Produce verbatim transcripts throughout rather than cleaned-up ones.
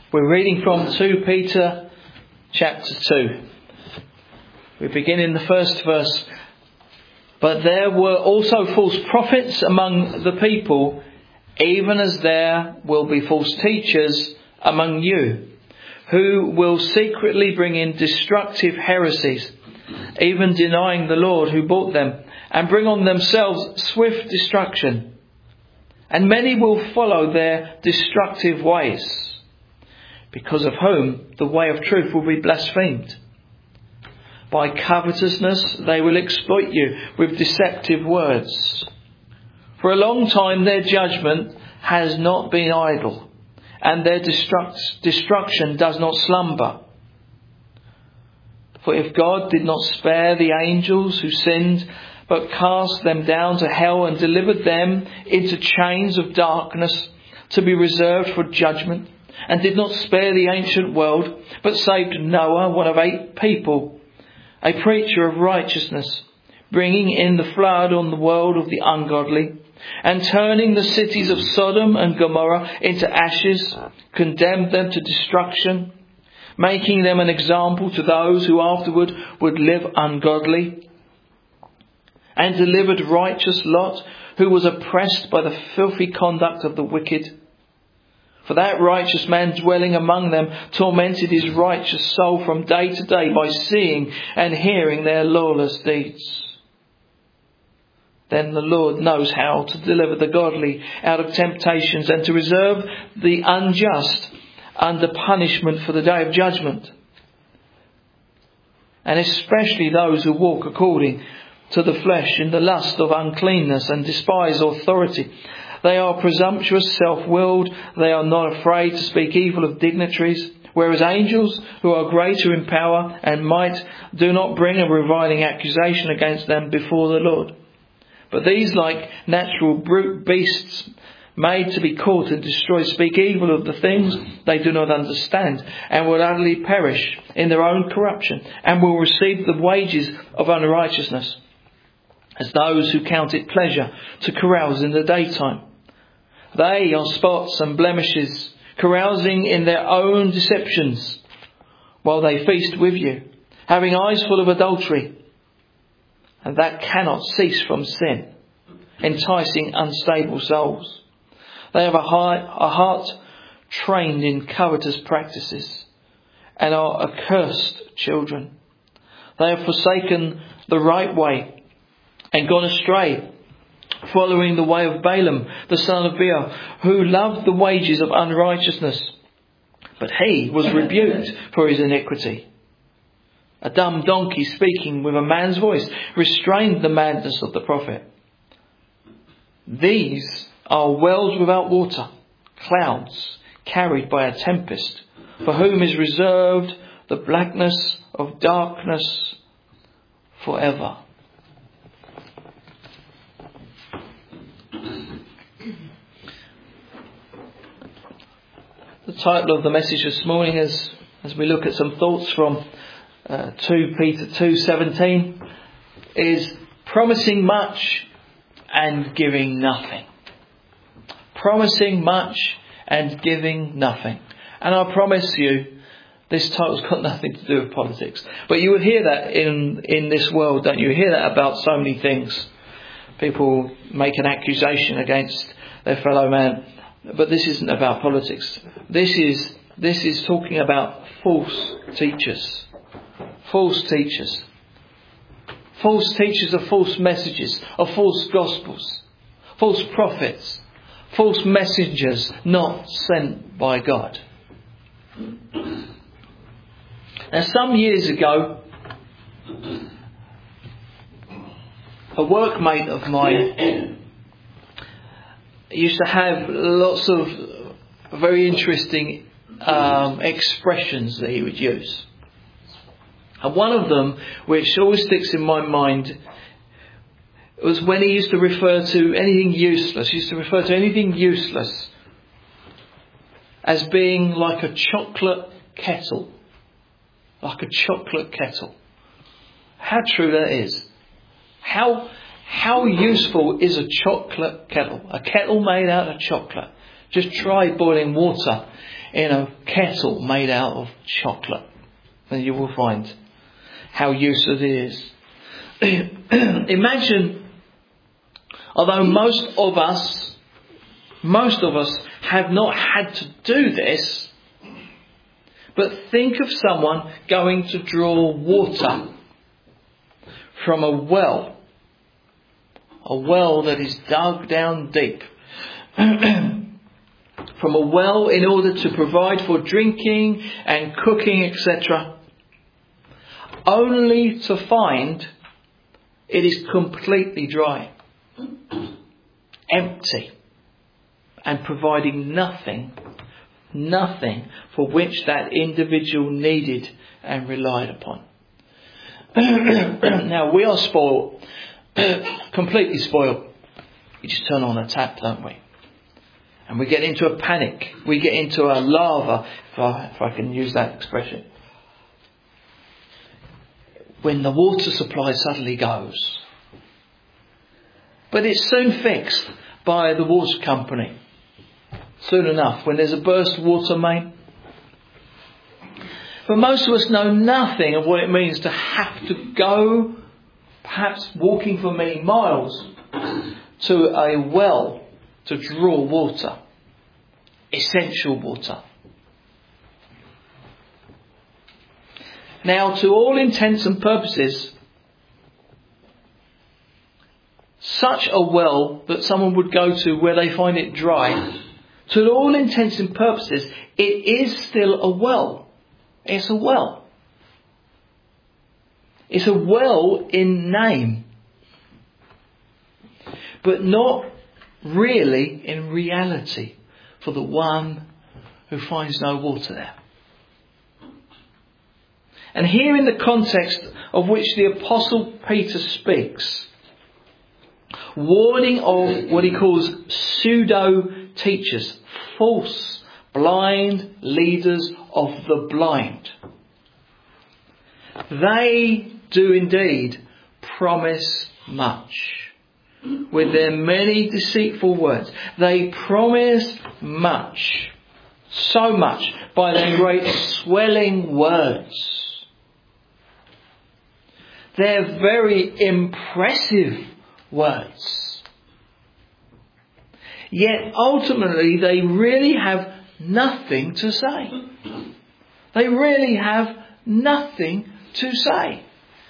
We're reading from Second Peter chapter two. We begin in the first verse. But there were also false prophets among the people, even as there will be false teachers among you, who will secretly bring in destructive heresies, even denying the Lord who bought them, and bring on themselves swift destruction. And many will follow their destructive ways, because of whom the way of truth will be blasphemed. By covetousness they will exploit you with deceptive words. For a long time their judgment has not been idle, and their destruct- destruction does not slumber. For if God did not spare the angels who sinned, but cast them down to hell and delivered them into chains of darkness to be reserved for judgment, and did not spare the ancient world, but saved Noah, one of eight people, a preacher of righteousness, bringing in the flood on the world of the ungodly, and turning the cities of Sodom and Gomorrah into ashes, condemned them to destruction, making them an example to those who afterward would live ungodly, and delivered righteous Lot, who was oppressed by the filthy conduct of the wicked. For that righteous man dwelling among them tormented his righteous soul from day to day by seeing and hearing their lawless deeds. Then the Lord knows how to deliver the godly out of temptations, and to reserve the unjust under punishment for the day of judgment. And especially those who walk according to the flesh in the lust of uncleanness and despise authority. They are presumptuous, self-willed. They are not afraid to speak evil of dignitaries, whereas angels, who are greater in power and might, do not bring a reviling accusation against them before the Lord. But these, like natural brute beasts made to be caught and destroyed, speak evil of the things they do not understand, and will utterly perish in their own corruption, and will receive the wages of unrighteousness, as those who count it pleasure to carouse in the daytime. They are spots and blemishes, carousing in their own deceptions, while they feast with you, having eyes full of adultery, and that cannot cease from sin, enticing unstable souls. They have a heart, a heart trained in covetous practices, and are accursed children. They have forsaken the right way and gone astray, following the way of Balaam, the son of Beor, who loved the wages of unrighteousness, but he was rebuked for his iniquity. A dumb donkey speaking with a man's voice restrained the madness of the prophet. These are wells without water, clouds carried by a tempest, for whom is reserved the blackness of darkness forever. The title of the message this morning, as as we look at some thoughts from uh, Second Peter two seventeen, is promising much and giving nothing. Promising much and giving nothing. And I promise you, this title's got nothing to do with politics. But you will hear that in, in this world, don't you? You hear that about so many things. People make an accusation against their fellow man. But this isn't about politics. This is this is talking about false teachers. False teachers. False teachers of false messages, of false gospels. False prophets. False messengers not sent by God. Now, some years ago, a workmate of mine used to have lots of very interesting um, expressions that he would use. And one of them, which always sticks in my mind, was when he used to refer to anything useless. He used to refer to anything useless as being like a chocolate kettle. Like a chocolate kettle. How true that is. How how useful is a chocolate kettle? A kettle made out of chocolate. Just try boiling water in a kettle made out of chocolate. And you will find how useful it is. Imagine, although most of us, most of us have not had to do this, but think of someone going to draw water from a well. A well that is dug down deep. From a well in order to provide for drinking and cooking, et cetera. Only to find it is completely dry. Empty. And providing nothing, nothing for which that individual needed and relied upon. Now, we are spoiled. Completely spoiled. We just turn on a tap, don't we? And we get into a panic. We get into a lava, if I, if I can use that expression. When the water supply suddenly goes. But it's soon fixed by the water company. Soon enough, when there's a burst water main. But most of us know nothing of what it means to have to go, perhaps walking for many miles, to a well to draw water. Essential water. Now, to all intents and purposes, such a well that someone would go to where they find it dry, to all intents and purposes, it is still a well. It's a well. It's a well in name. But not really in reality for the one who finds no water there. And here in the context of which the Apostle Peter speaks, warning of what he calls pseudo-teachers, false, blind leaders of the blind. They do indeed promise much. With their many deceitful words, they promise much, so much, by their great swelling words. They're very impressive words. Yet ultimately they really have nothing to say. They really have nothing to say.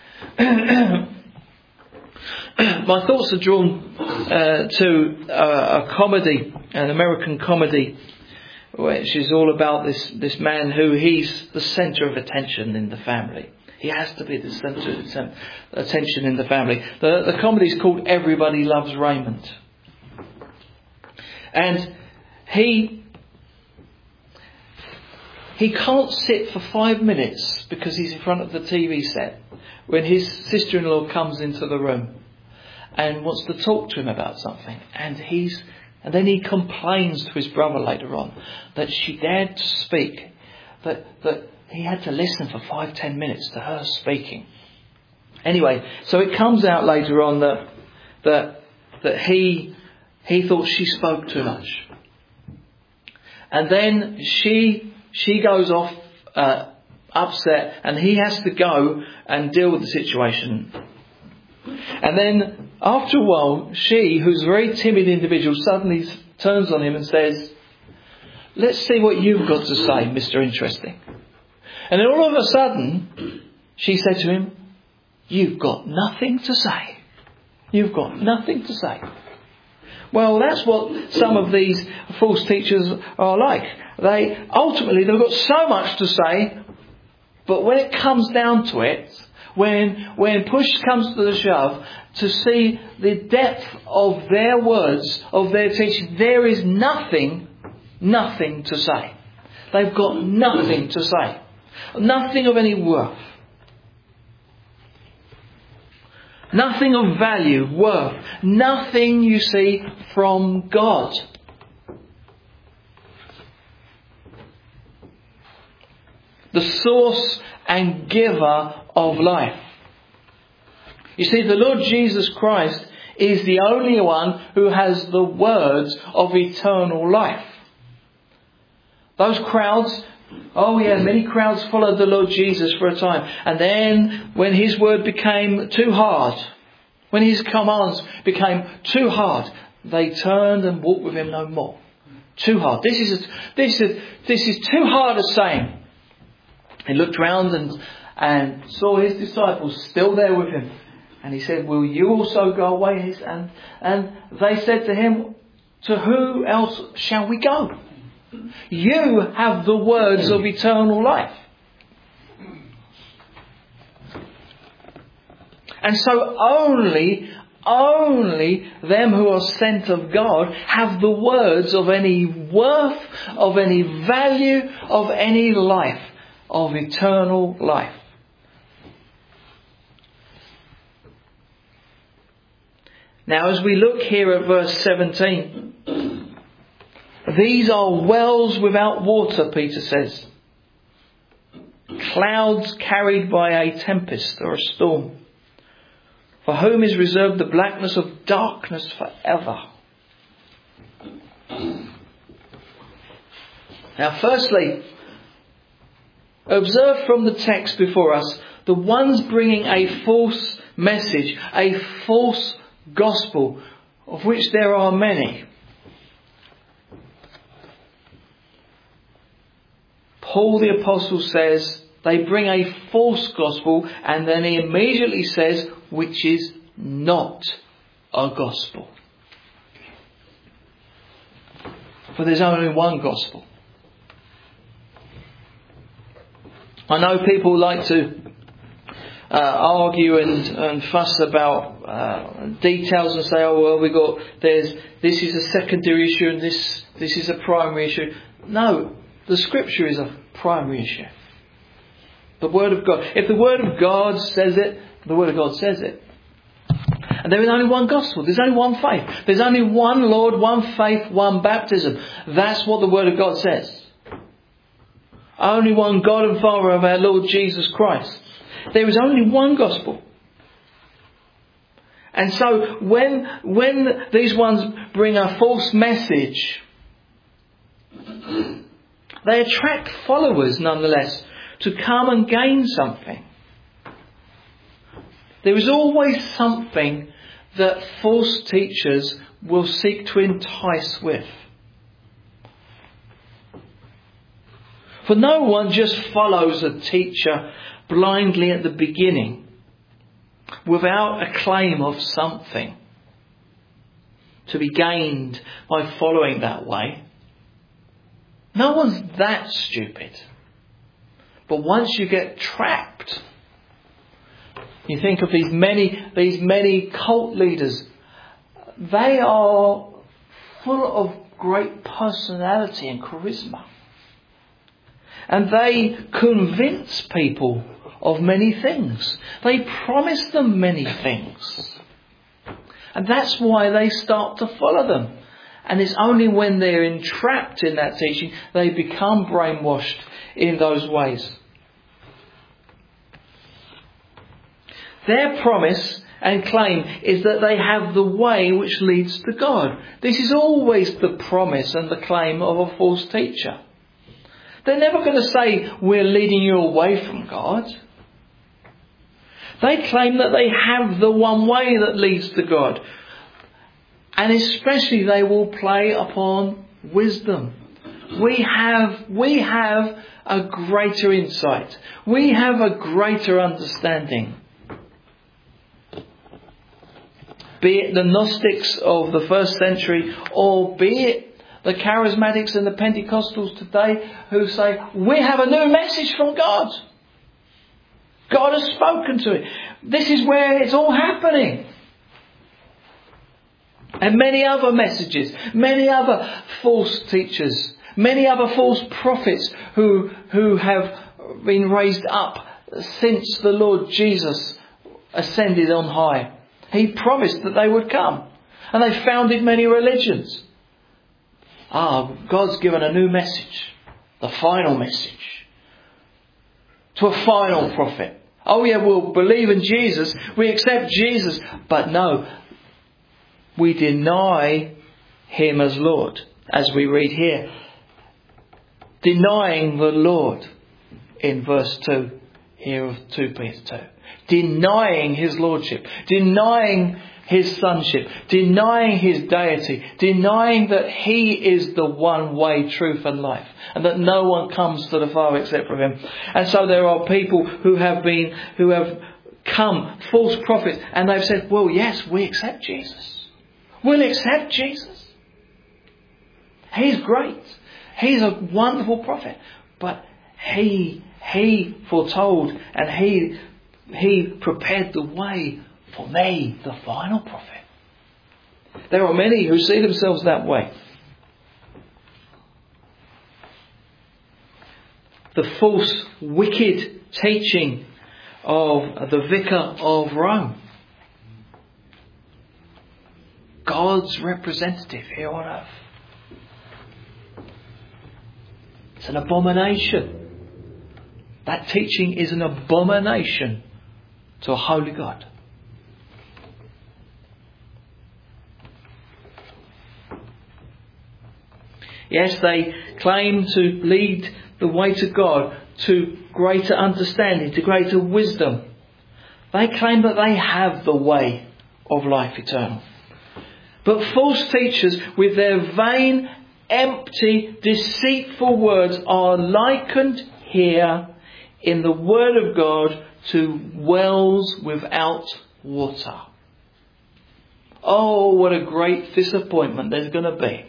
My thoughts are drawn uh, to uh, a comedy, an American comedy, which is all about this, this man who he's the centre of attention in the family. He has to be the centre of attention in the family. The, the comedy is called Everybody Loves Raymond. And he he can't sit for five minutes because he's in front of the T V set when his sister-in-law comes into the room and wants to talk to him about something. And he's and then he complains to his brother later on that she dared to speak, that that he had to listen for five, ten minutes to her speaking. Anyway, so it comes out later on that that that he he thought she spoke too much. And then she she goes off uh, upset, and he has to go and deal with the situation. And then after a while, she, who's a very timid individual, suddenly turns on him and says, "Let's see what you've got to say, Mister Interesting." And then all of a sudden, she said to him, "You've got nothing to say. You've got nothing to say." Well, that's what some of these false teachers are like. They ultimately, they've got so much to say, but when it comes down to it, when when push comes to the shove, to see the depth of their words, of their teaching, there is nothing, nothing to say. They've got nothing to say. Nothing of any worth. Nothing of value, worth. Nothing, you see, from God. The source and giver of life. You see, the Lord Jesus Christ is the only one who has the words of eternal life. Those crowds, oh yeah, many crowds followed the Lord Jesus for a time. And then when His word became too hard, when His commands became too hard, they turned and walked with Him no more. Too hard. This is, this is, this is too hard a saying. He looked round and, and saw His disciples still there with Him. And He said, will you also go away? And, and they said to Him, to who else shall we go? You have the words of eternal life. And so only, only them who are sent of God have the words of any worth, of any value, of any life, of eternal life. Now as we look here at verse seventeen, these are wells without water, Peter says. Clouds carried by a tempest or a storm. For whom is reserved the blackness of darkness forever. Now firstly, observe from the text before us, the ones bringing a false message, a false gospel, of which there are many. Paul the Apostle says they bring a false gospel, and then he immediately says, which is not a gospel. For there's only one gospel. I know people like to uh, argue and, and fuss about uh, details and say, oh well, we got there's this is a secondary issue and this this is a primary issue. No, the Scripture is a primary issue. The Word of God. If the Word of God says it, the Word of God says it. And there is only one gospel. There's only one faith. There's only one Lord, one faith, one baptism. That's what the Word of God says. Only one God and Father of our Lord Jesus Christ. There is only one gospel. And so when, when these ones bring a false message, they attract followers nonetheless to come and gain something. There is always something that false teachers will seek to entice with. For no one just follows a teacher blindly at the beginning without a claim of something to be gained by following that way. No one's that stupid. But once you get trapped, you think of these many, these many cult leaders. They are full of great personality and charisma. And they convince people of many things. They promise them many things. And that's why they start to follow them. And it's only when they're entrapped in that teaching, they become brainwashed in those ways. Their promise and claim is that they have the way which leads to God. This is always the promise and the claim of a false teacher. They're never going to say, we're leading you away from God. They claim that they have the one way that leads to God. And especially they will play upon wisdom. We have, we have a greater insight. We have a greater understanding. Be it the Gnostics of the first century, or be it the Charismatics and the Pentecostals today who say, we have a new message from God. God has spoken to it. This is where it's all happening. And many other messages, many other false teachers, many other false prophets who, who have been raised up since the Lord Jesus ascended on high. He promised that they would come. And they founded many religions. Ah, God's given a new message. The final message. To a final prophet. Oh yeah, we'll believe in Jesus. We accept Jesus. But no, we deny Him as Lord. As we read here. denying the Lord in verse two here of two Peter two. Denying his lordship, denying his sonship, denying his deity, denying that he is the one way, truth and life, and that no one comes to the Father except for him. And so there are people who have been, who have come, false prophets, and they've said, well, yes, we accept Jesus. We'll accept Jesus. He's great. He's a wonderful prophet. But he, he foretold and he, he prepared the way for me, the final prophet. There are many who see themselves that way. The false, wicked teaching of the Vicar of Rome. God's representative here on earth. It's an abomination. That teaching is an abomination to a holy God. Yes, they claim to lead the way to God, to greater understanding, to greater wisdom. They claim that they have the way of life eternal. But false teachers with their vain, empty, deceitful words are likened here in the Word of God to wells without water. Oh, what a great disappointment there's going to be.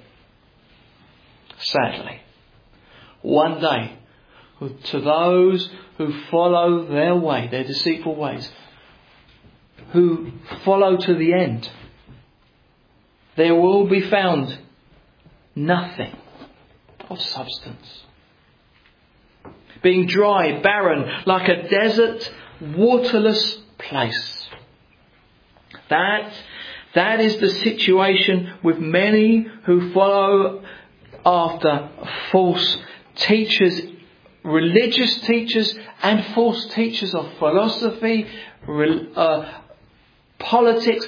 Sadly, one day, to those who follow their way, their deceitful ways, who follow to the end, there will be found nothing of substance. Being dry, barren, like a desert, waterless place. That, that is the situation with many who follow after false teachers, religious teachers and false teachers of philosophy, uh, politics,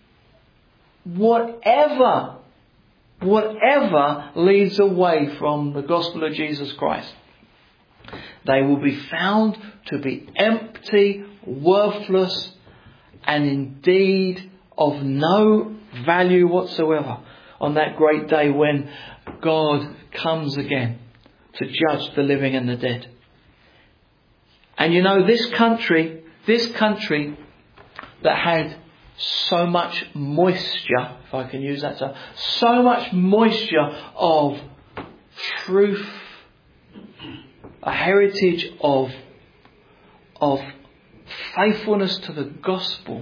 whatever, whatever leads away from the gospel of Jesus Christ. They will be found to be empty, worthless, and indeed of no value whatsoever on that great day when God comes again to judge the living and the dead. And you know, this country, this country that had so much moisture, if I can use that term, so much moisture of truth, a heritage of, of faithfulness to the gospel.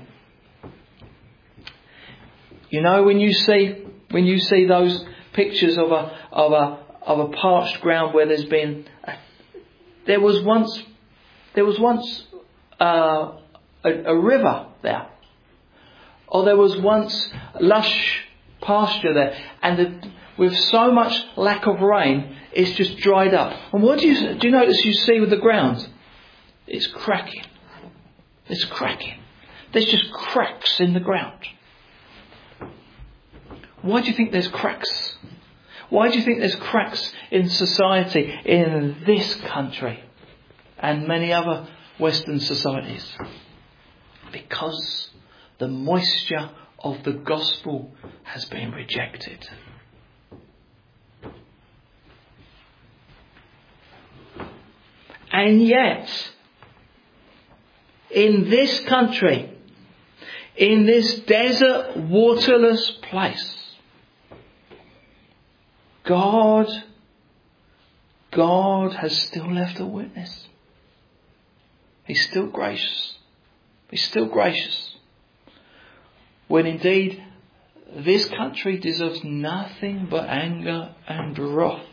You know, when you see, when you see those pictures of a, of a, of a parched ground where there's been, a, there was once, there was once uh, a, a river there. Or there was once lush pasture there, and the, with so much lack of rain, it's just dried up. And what do you do? You notice you see with the ground? It's cracking. It's cracking. There's just cracks in the ground. Why do you think there's cracks? Why do you think there's cracks in society in this country and many other Western societies? Because the moisture of the gospel has been rejected. And yet, in this country, in this desert, waterless place, God, God has still left a witness. He's still gracious. He's still gracious. When indeed this country deserves nothing but anger and wrath.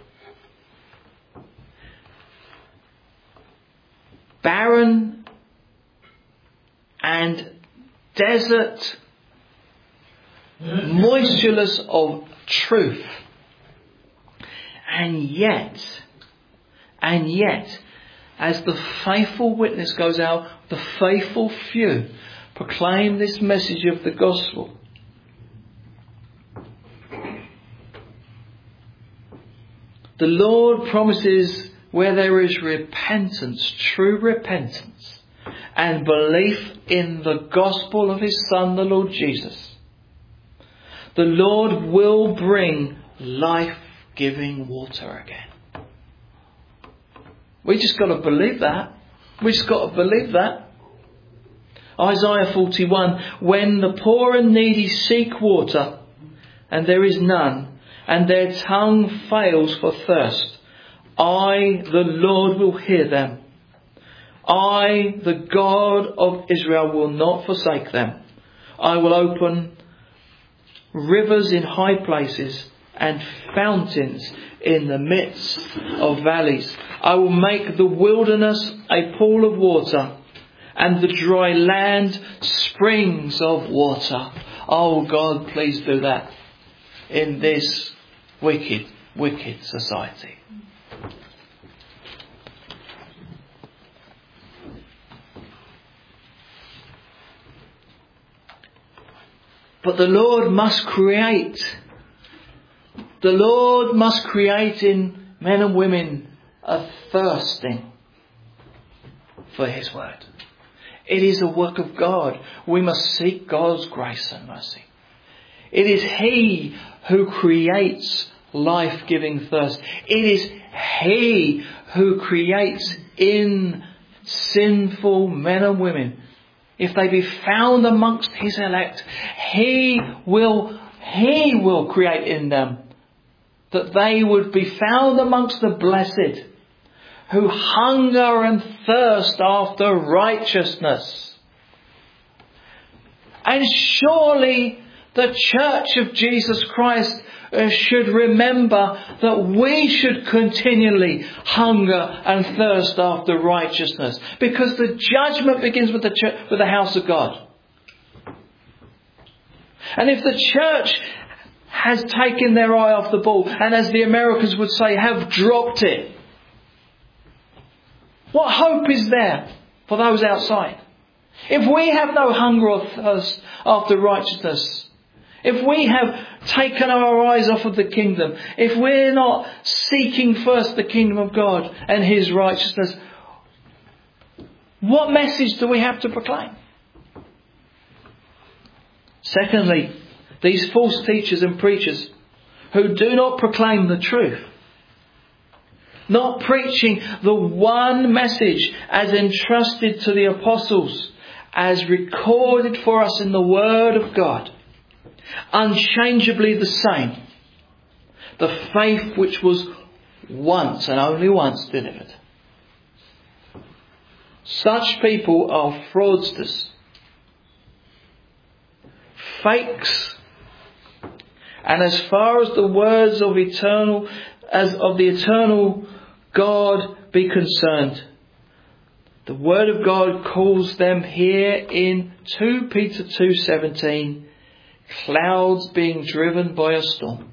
Barren and desert, moistureless of truth. And yet, and yet, as the faithful witness goes out, the faithful few proclaim this message of the gospel. The Lord promises where there is repentance, true repentance, and belief in the gospel of His Son, the Lord Jesus, the Lord will bring life-giving water again. We just got to believe that. We just got to believe that. Isaiah forty-one, when the poor and needy seek water, and there is none, and their tongue fails for thirst, I, the Lord, will hear them. I, the God of Israel, will not forsake them. I will open rivers in high places and fountains in the midst of valleys. I will make the wilderness a pool of water, and the dry land springs of water. Oh God, please do that in this wicked, wicked society. But the Lord must create. The Lord must create in men and women a thirsting for His word. It is a work of God. We must seek God's grace and mercy. It is He who creates life-giving thirst. It is He who creates in sinful men and women. If they be found amongst His elect, He will, He will create in them that they would be found amongst the blessed, who hunger and thirst after righteousness. And surely the Church of Jesus Christ uh, should remember that we should continually hunger and thirst after righteousness, because the judgment begins with the church, with the house of God. And if the church has taken their eye off the ball, and as the Americans would say, have dropped it, what hope is there for those outside? If we have no hunger or thirst after righteousness, if we have taken our eyes off of the kingdom, if we're not seeking first the kingdom of God and His righteousness, what message do we have to proclaim? Secondly, these false teachers and preachers who do not proclaim the truth, not preaching the one message as entrusted to the apostles, as recorded for us in the Word of God, unchangeably the same, the faith which was once and only once delivered. Such people are fraudsters, fakes, and as far as the words of eternal, as of the eternal God be concerned, the Word of God calls them here in Second Peter two seventeen, clouds being driven by a storm.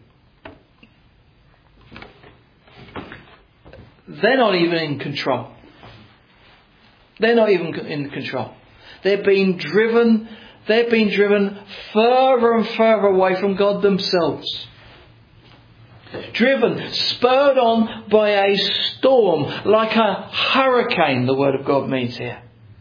They're not even in control. They're not even in control. They're being driven, they're being driven further and further away from God themselves. Driven, spurred on by a storm, like a hurricane, the Word of God means here.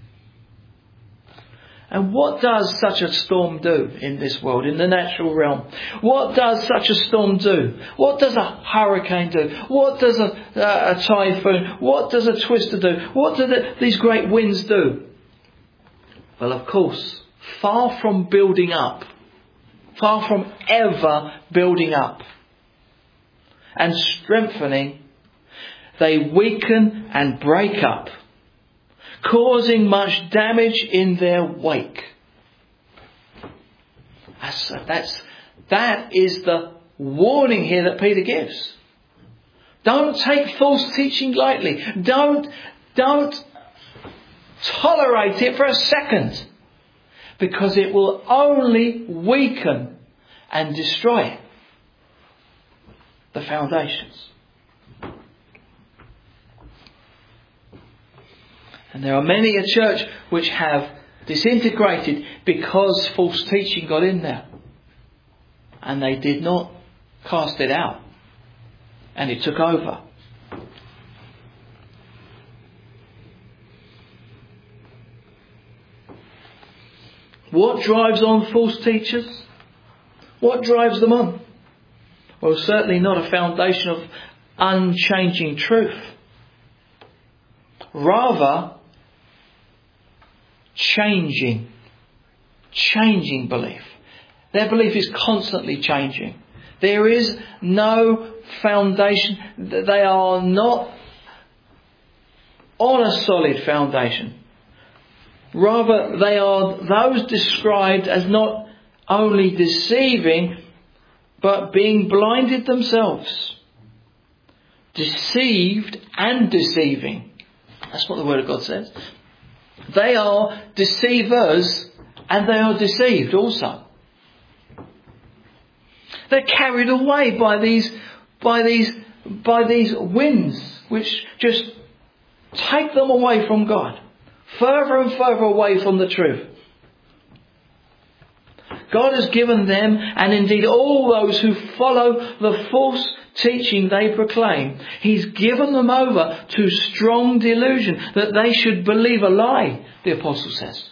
And what does such a storm do in this world, in the natural realm? What does such a storm do? What does a hurricane do? What does a, a, a typhoon? What does a twister do? What do the, these great winds do? Well, of course, far from building up, far from ever building up and strengthening, they weaken and break up, causing much damage in their wake. That's, that's, that is the warning here that Peter gives. Don't take false teaching lightly. Don't, don't tolerate it for a second, because it will only weaken and destroy the foundations. And there are many a church which have disintegrated because false teaching got in there, and they did not cast it out. and it took over. What drives on false teachers? What drives them on? Well, certainly not a foundation of unchanging truth. Rather, changing, changing belief. Their belief is constantly changing. There is no foundation. They are not on a solid foundation. Rather, they are those described as not only deceiving, but being blinded themselves. Deceived and deceiving. That's what the Word of God says. They are deceivers and they are deceived also. They're carried away by these, by these, by these winds which just take them away from God. Further and further away from the truth. God has given them, and indeed all those who follow the false teaching they proclaim, He's given them over to strong delusion that they should believe a lie, the apostle says.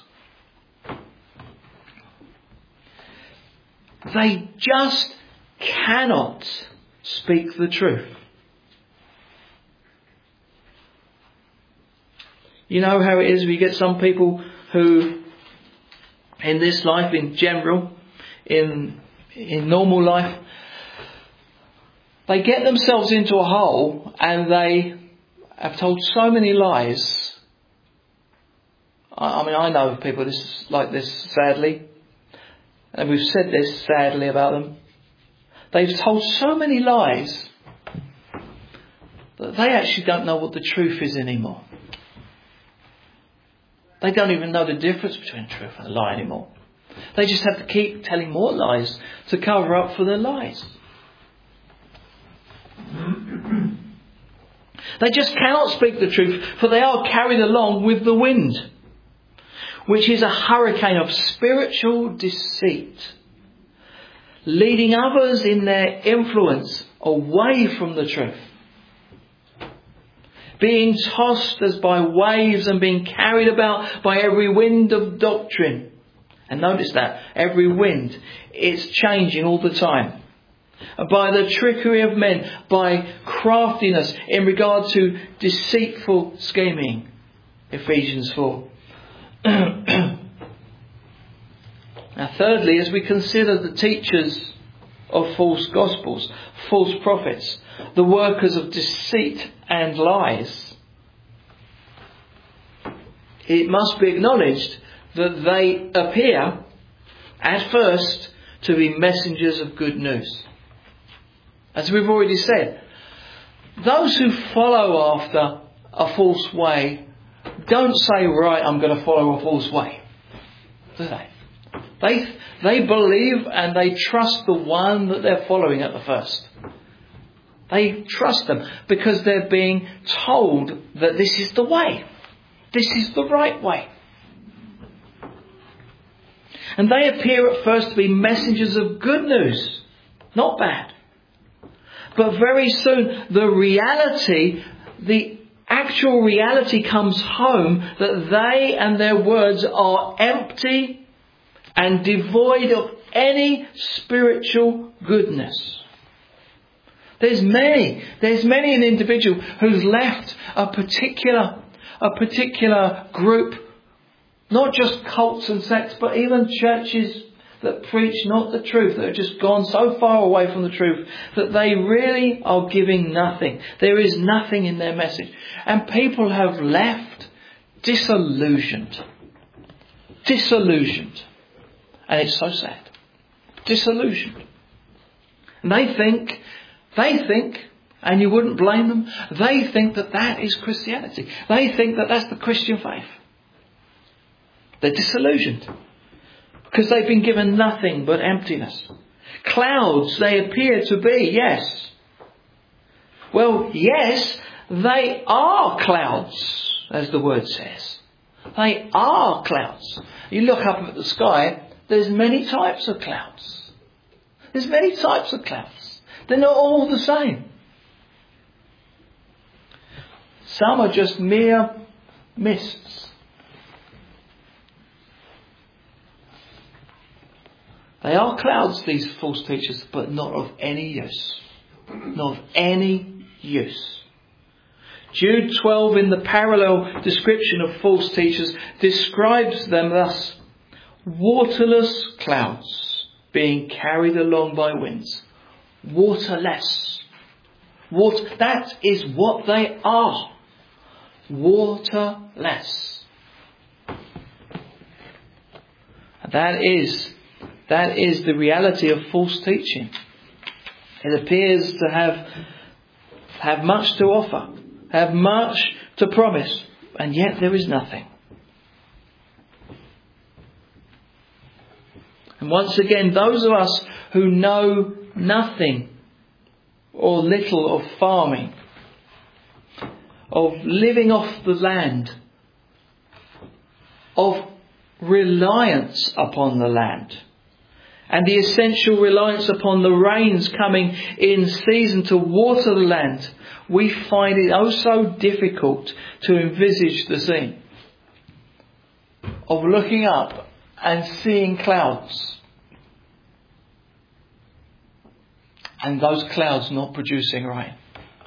They just cannot speak the truth. You know how it is, we get some people who, in this life in general, in in normal life, they get themselves into a hole and they have told so many lies. I, I mean, I know of people this like this, sadly. And we've said this sadly about them. They've told so many lies that they actually don't know what the truth is anymore. They don't even know the difference between truth and a lie anymore. They just have to keep telling more lies to cover up for their lies. They just cannot speak the truth, for they are carried along with the wind, which is a hurricane of spiritual deceit, leading others in their influence away from the truth. Being tossed as by waves and being carried about by every wind of doctrine. And notice that, every wind, it's changing all the time. By the trickery of men, by craftiness in regard to deceitful scheming. Ephesians four. Now thirdly, as we consider the teachers of false gospels, false prophets, the workers of deceit and lies, it must be acknowledged that they appear at first to be messengers of good news. As we've already said, those who follow after a false way don't say, right, I'm going to follow a false way, do they? They, they believe and they trust the one that they're following at the first. They trust them because they're being told that this is the way. This is the right way. And they appear at first to be messengers of good news, not bad. But very soon the reality, the actual reality comes home that they and their words are empty and devoid of any spiritual goodness. There's many, there's many an individual who's left a particular, a particular group, not just cults and sects, but even churches that preach not the truth, that have just gone so far away from the truth that they really are giving nothing. There is nothing in their message. And people have left disillusioned. Disillusioned. And it's so sad. Disillusioned. And they think, they think, and you wouldn't blame them, they think that that is Christianity. They think that that's the Christian faith. They're disillusioned. Because they've been given nothing but emptiness. Clouds they appear to be, yes. Well, yes, they are clouds, as the word says. They are clouds. You look up at the sky, there's many types of clouds. There's many types of clouds. They're not all the same. Some are just mere mists. They are clouds, these false teachers, but not of any use. Not of any use. Jude twelve, in the parallel description of false teachers, describes them thus: waterless clouds being carried along by winds. Waterless. Water, that is what they are. Waterless. That is, that is the reality of false teaching. It appears to have, have much to offer, have much to promise, and yet there is nothing. And once again, those of us who know nothing or little of farming, of living off the land, of reliance upon the land, and the essential reliance upon the rains coming in season to water the land, we find it oh so difficult to envisage the scene of looking up and seeing clouds, and those clouds not producing rain.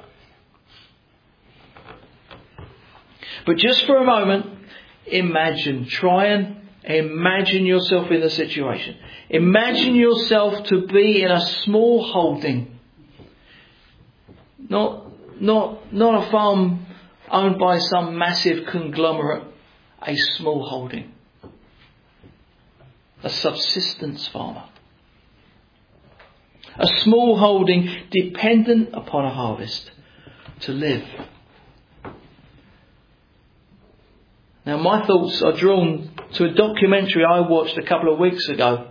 But just for a moment, imagine, try and imagine yourself in the situation. Imagine yourself to be in a small holding. Not, not, not a farm owned by some massive conglomerate. A small holding. A subsistence farmer. A small holding dependent upon a harvest to live. Now my thoughts are drawn to a documentary I watched a couple of weeks ago.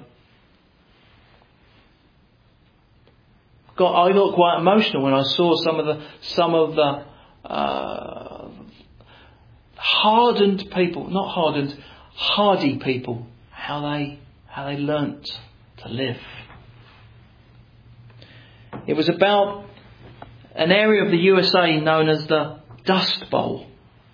Got, I got quite emotional when I saw some of the some of the uh, hardened people, not hardened, hardy people, how they how they learnt to live. It was about an area of the U S A known as the Dust Bowl.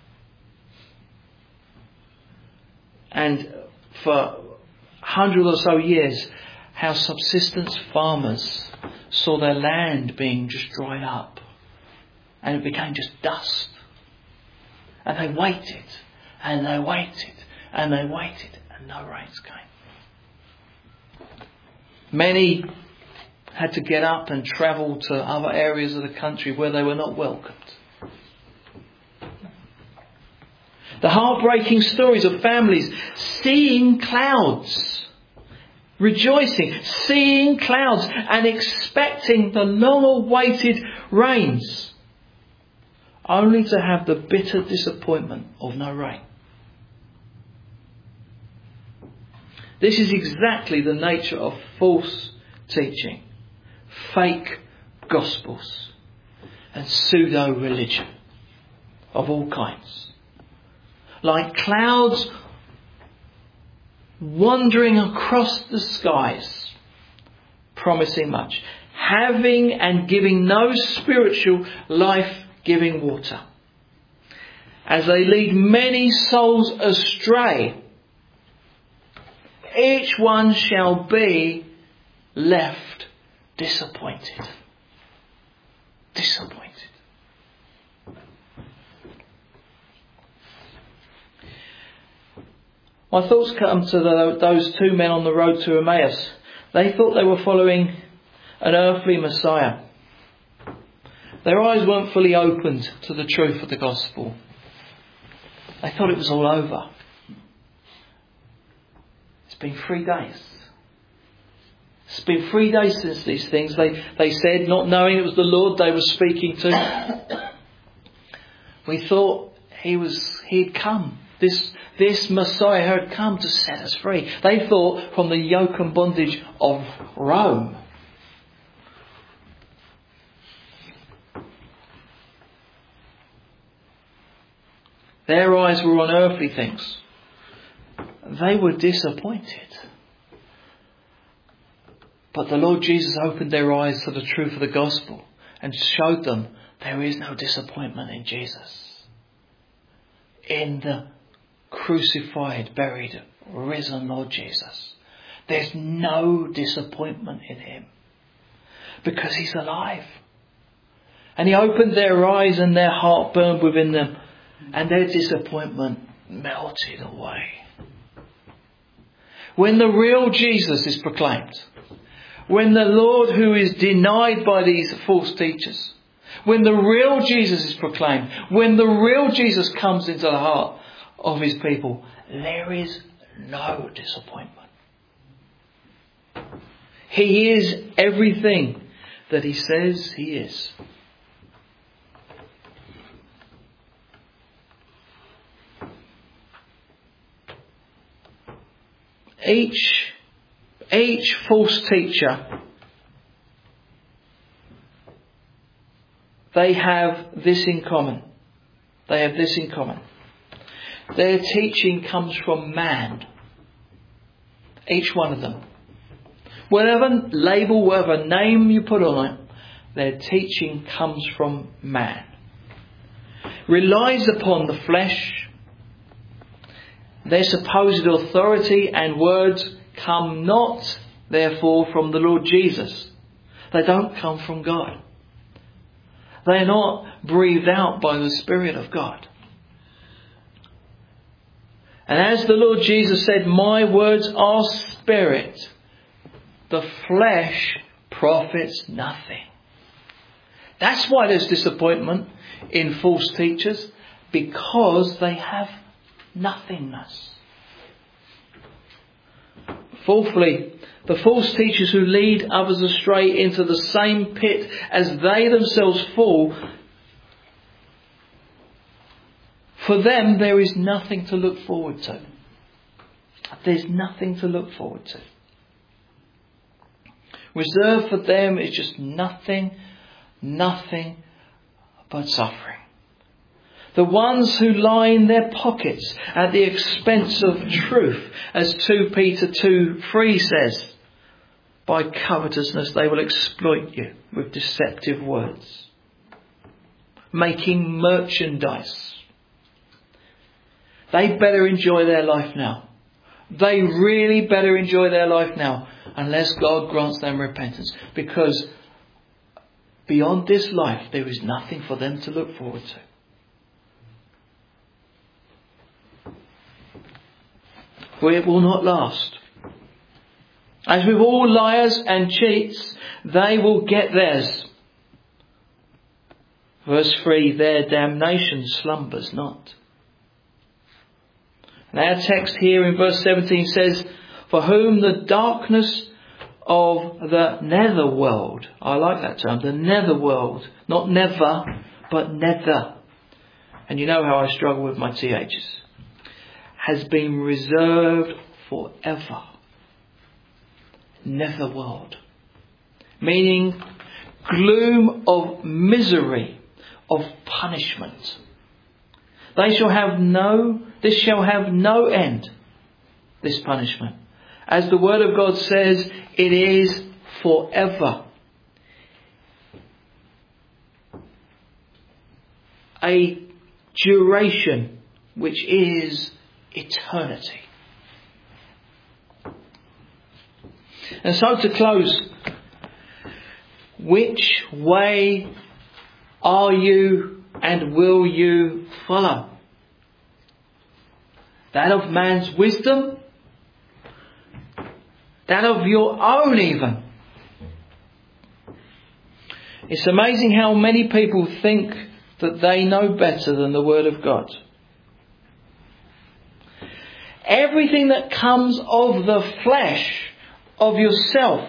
And for a hundred or so years, how subsistence farmers saw their land being just dried up. And it became just dust. And they waited, and they waited, and they waited, and no rains came. Many had to get up and travel to other areas of the country where they were not welcomed. The heartbreaking stories of families seeing clouds, rejoicing, seeing clouds and expecting the long-awaited rains, only to have the bitter disappointment of no rain. This is exactly the nature of false teaching, fake gospels, and pseudo-religion of all kinds. Like clouds wandering across the skies, promising much, having and giving no spiritual life-giving water. As they lead many souls astray, each one shall be left disappointed. Disappointed. My thoughts come to the, those two men on the road to Emmaus. They thought they were following an earthly Messiah. Their eyes weren't fully opened to the truth of the gospel. They thought it was all over. It's been three days. It's been three days since these things. They, they said, not knowing it was the Lord they were speaking to. We thought he was, he'd come. This, this Messiah had come to set us free. They thought from the yoke and bondage of Rome. Their eyes were on earthly things. They were disappointed. But the Lord Jesus opened their eyes to the truth of the gospel and showed them there is no disappointment in Jesus. in the crucified, buried, risen Lord Jesus. There's no disappointment in him because he's alive. And he opened their eyes and their heart burned within them and their disappointment melted away. When the real Jesus is proclaimed, when the Lord who is denied by these false teachers, when the real Jesus is proclaimed, when the real Jesus comes into the heart of his people, there is no disappointment. He is everything that he says he is. Each, each false teacher, they have this in common. They have this in common. Their teaching comes from man. Each one of them. Whatever label, whatever name you put on it, their teaching comes from man. Relies upon the flesh. Their supposed authority and words come not, therefore, from the Lord Jesus. They don't come from God. They are not breathed out by the Spirit of God. And as the Lord Jesus said, my words are spirit. The flesh profits nothing. That's why there's disappointment in false teachers, because they have nothingness. Fourthly, the false teachers who lead others astray into the same pit as they themselves fall, for them there is nothing to look forward to. There's nothing to look forward to. Reserved for them is just nothing, nothing but suffering. The ones who line their pockets at the expense of truth, as Second Peter two three says, by covetousness they will exploit you with deceptive words, making merchandise. They better enjoy their life now. They really better enjoy their life now, unless God grants them repentance, because beyond this life there is nothing for them to look forward to. For it will not last. As with all liars and cheats, they will get theirs. Verse three, their damnation slumbers not. And our text here in verse seventeen says, for whom the darkness of the netherworld, I like that term, the netherworld, not never, but nether. And you know how I struggle with my T H's. Has been reserved forever. Netherworld. Meaning gloom of misery, of punishment. They shall have no, this shall have no end, this punishment. As the Word of God says, it is forever. A duration which is eternity. And so to close, which way are you and will you follow? That of man's wisdom? That of your own even? It's amazing how many people think that they know better than the Word of God. Everything that comes of the flesh, of yourself,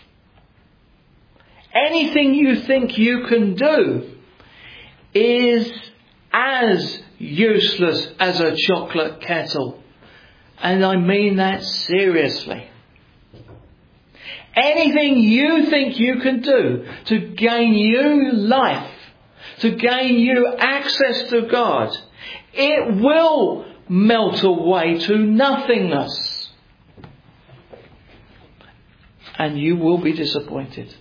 anything you think you can do is as useless as a chocolate kettle. And I mean that seriously. Anything you think you can do to gain you life, to gain you access to God, it will melt away to nothingness. And you will be disappointed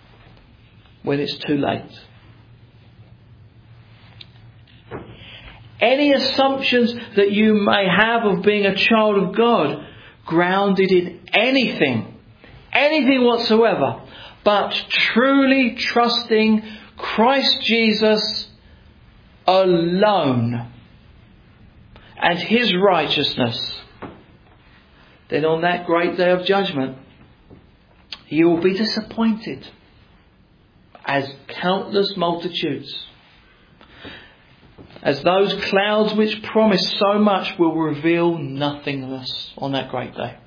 when it's too late. any assumptions that you may have of being a child of God, grounded in anything, anything whatsoever, but truly trusting Christ Jesus alone and His righteousness, then on that great day of judgment, you will be disappointed as countless multitudes, as those clouds which promise so much will reveal nothingness on that great day.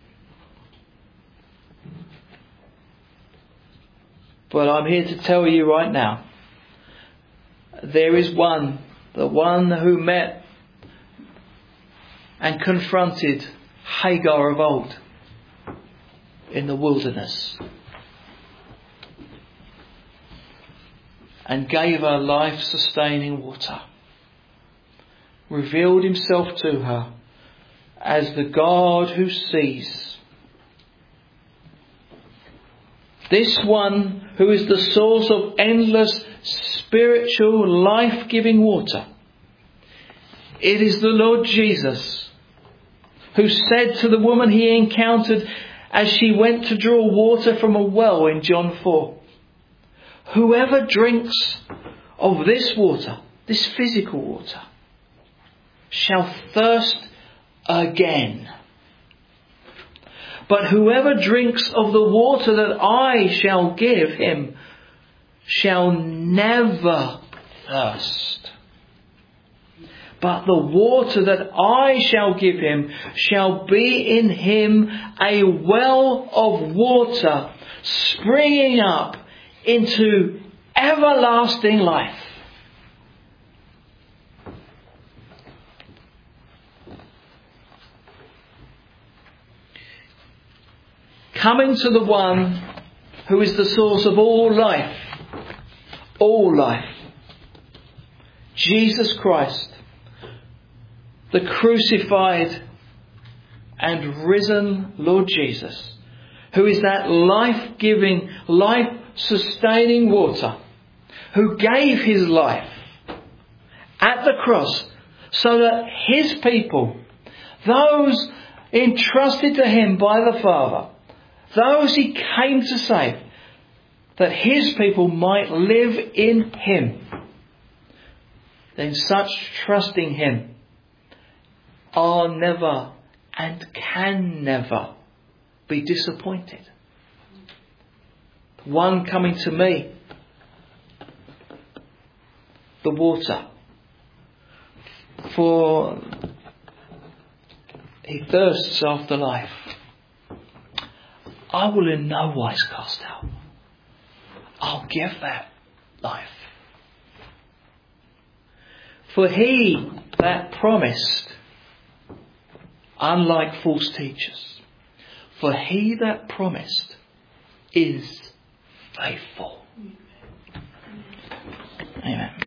But I'm here to tell you right now, there is one, the one who met and confronted Hagar of old in the wilderness and gave her life-sustaining water, revealed Himself to her as the God who sees. This one who is the source of endless spiritual life-giving water. It is the Lord Jesus, who said to the woman He encountered as she went to draw water from a well in John four, "Whoever drinks of this water, this physical water, shall thirst again. But whoever drinks of the water that I shall give him shall never thirst. But the water that I shall give him shall be in him a well of water springing up into everlasting life." Coming to the one who is the source of all life, all life, Jesus Christ, the crucified and risen Lord Jesus, who is that life-giving, life-sustaining water, who gave His life at the cross so that His people, those entrusted to Him by the Father, those He came to save, that His people might live in Him, then such trusting Him are never and can never be disappointed. One coming to me, the water, for he thirsts after life, I will in no wise cast out. I'll give that life. For He that promised, unlike false teachers, for He that promised is faithful. Amen.